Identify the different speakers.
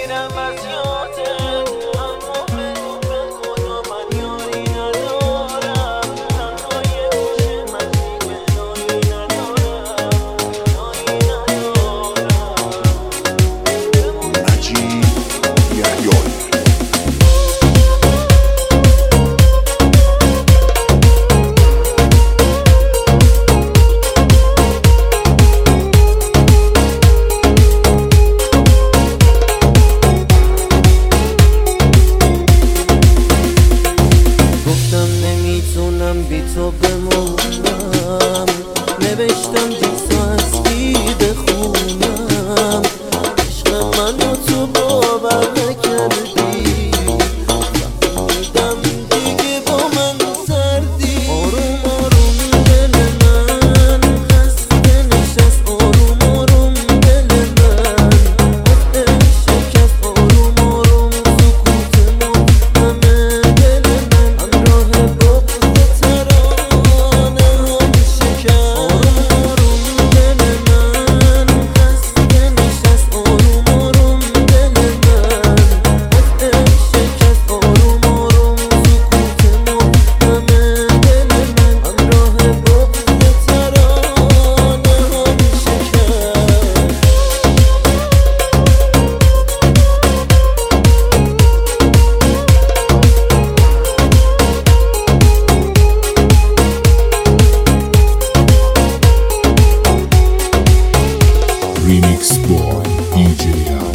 Speaker 1: میرم از یادت، اما بگو به خدا من یاری ندارم. تنهای گوشه من دیگه جایی ندارم، جایی ندارم.
Speaker 2: عجیب یحیایی
Speaker 1: نمیتونم بی تو بمونم، نوشتم دیسا از کی بخونم. عشق منو تو باور نکردی، فهمیدم دیگه با من سردی. آروم آروم دل من خسته نشست، آروم آروم دل من قطعه شکست. آروم آروم سکوت همه دل من همراه بغض ترانه هم شکست. آروم آروم دل من خسته نشست، آروم آروم دل من قطعه شکست. آروم آروم سکوت همه دل من همراه بغض ترانه هم شکست.
Speaker 2: Remix Boy DJ